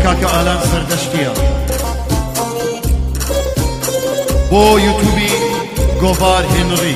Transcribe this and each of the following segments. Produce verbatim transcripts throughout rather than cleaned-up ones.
کاکە ئالان سەردەشتیە، بۆ یوتوبی گۆڤار هێنری.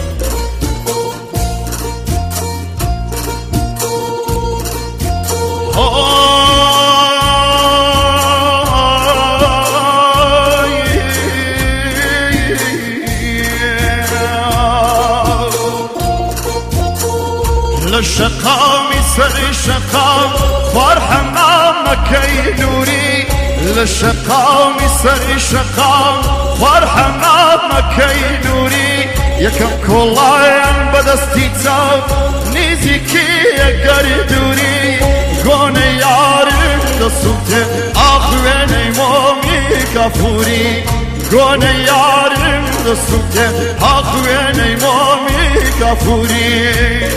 للشقام سر شقام فرحنا مكي نوري، للشقام سر شقام فرحنا مكي نوري. يكم كلاين بدستي تاب نيزيكي يقردوري، قون يارم دسوتي اخواني مومي كافوري، قون يارم دسوتي اخواني مومي كافوري.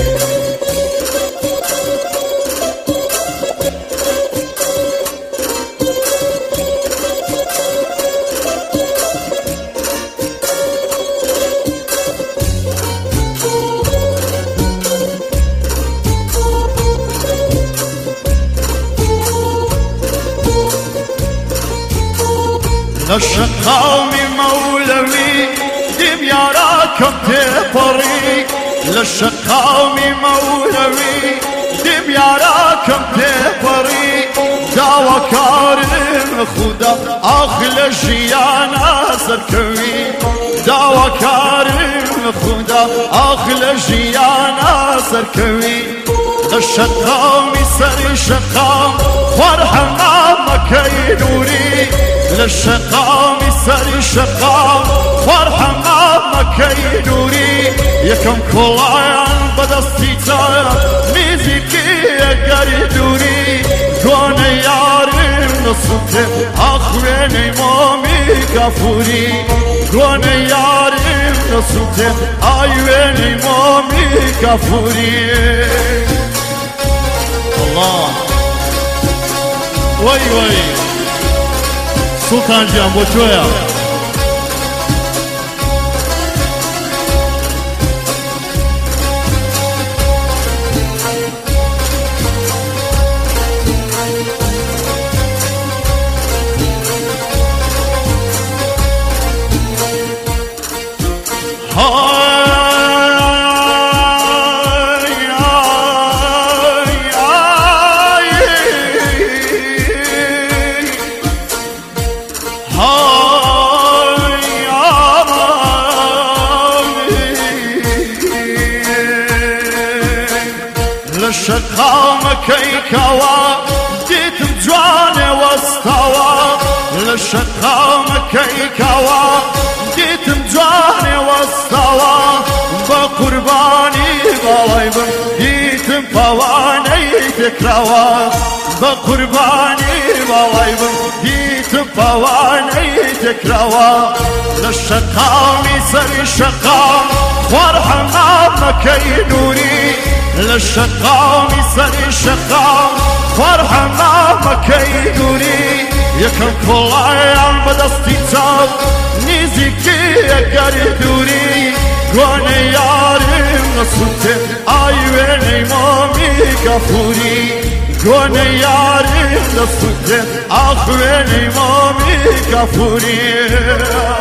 للشقام مولوي دمياراكم تفري، للشقام مولوي دمياراكم تفري. داوا كارم خدا اخل جيانا سركوي، داوا كارم خدا اخل جيانا سركوي. للشقام سر شقام فرحنا مكي نوري، للشقام سر شقام فرحنا مكي نوري. يكم كلاين بدستي تاب ميزيكي يقردوري، قون يارم نصوتي اخواني مومي كافوري، قون يارم نصوتي ايواني مومي كافوري. الله وي وي سلطان جان بۆ تۆیە. للشقام كيكوا ديتم جواني واستوا، للشقام كيكوا ديتم جواني واستوا. بقرباني بوايبم ديتم فواني تكروا، بقرباني بوايبم ديتم فواني تكروا. للشقام سر شقام فرحنا مكي نوري، للشقام سر شقام فرحنا مكي نوري. يكم كلاين بدستي تاب نيزيكي يقردوري، قون يارم نصوتي ايواني مومي كافوري، قون يارم نصوتي اخواني مومي كافوري.